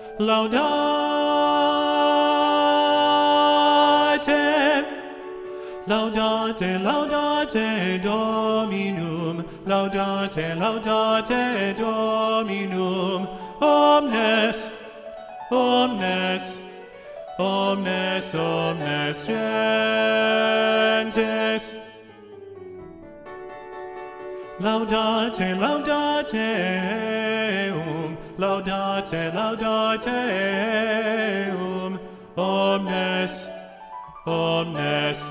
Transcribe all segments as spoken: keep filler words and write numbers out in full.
Laudate, laudate, laudate Dominum, laudate, laudate Dominum, omnes, omnes, omnes, omnes gentes. Laudate, laudate, um, laudate, laudate, um, omnes, omnes,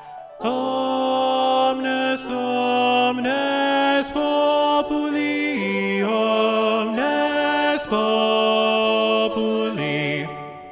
omnes, omnes populi, omnes populi.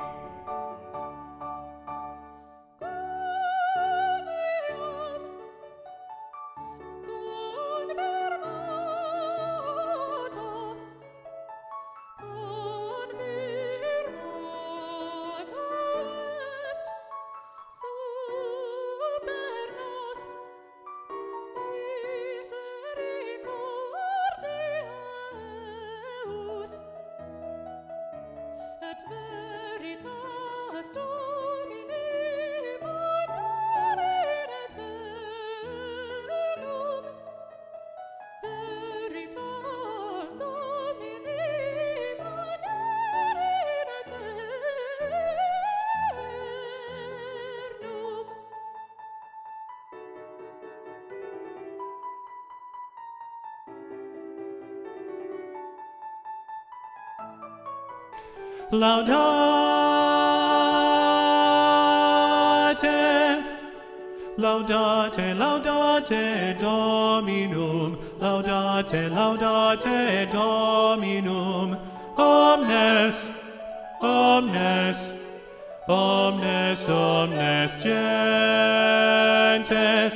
Et veritas Domini manere in aeternum. Veritas Domini manere in aeternum. Laudate, laudate, laudate Dominum, laudate, laudate Dominum, omnes, omnes, omnes, omnes gentes.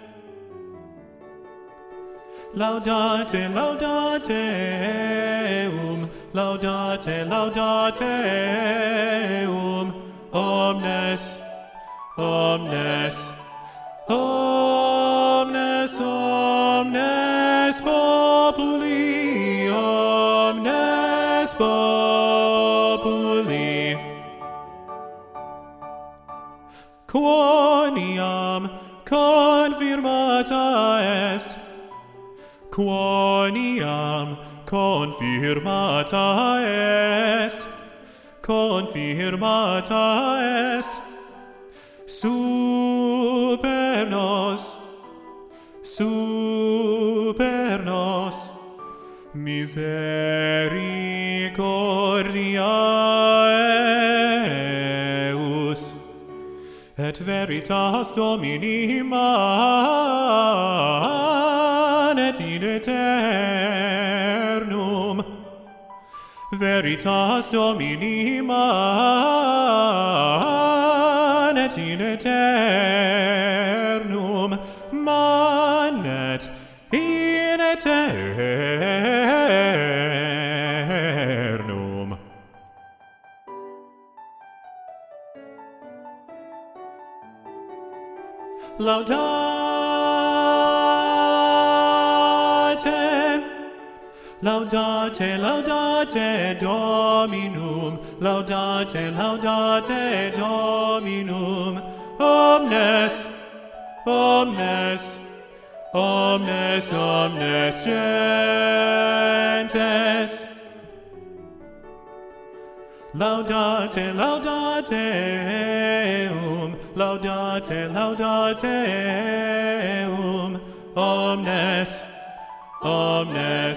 Laudate, laudate, um, laudate, laudate, um, omnes, omnes, omnes, omnes populi, omnes populi. Quoniam confirmata est, quoniam confirmata est, confirmata est, super nos, super nos, misericordia eius, et veritas Domini manet in aeternum. Veritas Domini manet in aeternum, manet in aeternum. Laudate, laudate, laudate Dominum, laudate, laudate Dominum, omnes, omnes, omnes, omnes gentes. Laudate, laudate, um, laudate, laudate, um, omnes, omnes,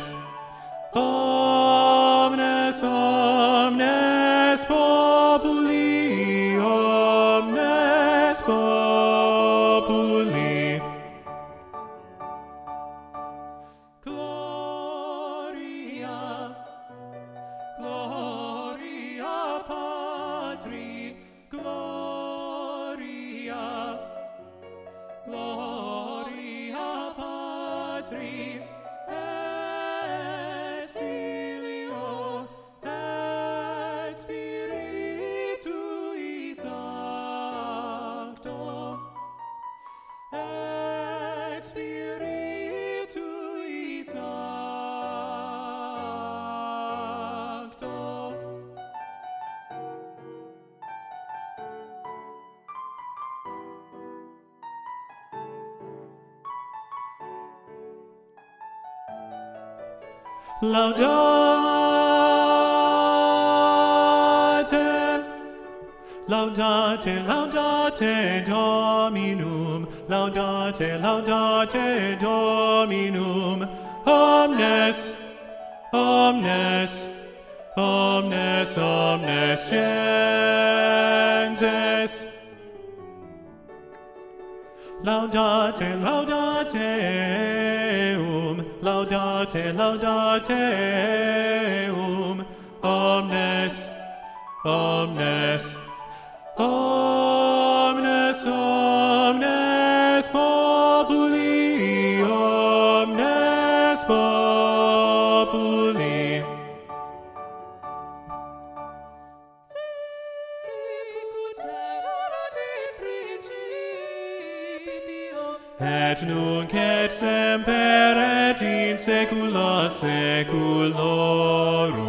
omnes, omnes populi, omnes populi. Gloria, gloria Patri, gloria, gloria Patri, et Filio, et Spiritui Sancto, et Spiritui Sancto. Laudate, laudate, laudate Dominum, laudate, laudate Dominum, omnes, omnes, omnes, omnes gentes. Laudate, laudate um, laudate, laudate um, omnes, omnes, omnes, omnes populi, omnes populi. Sicut erat in principio, Et nunc et semper et in saecula saeculorum.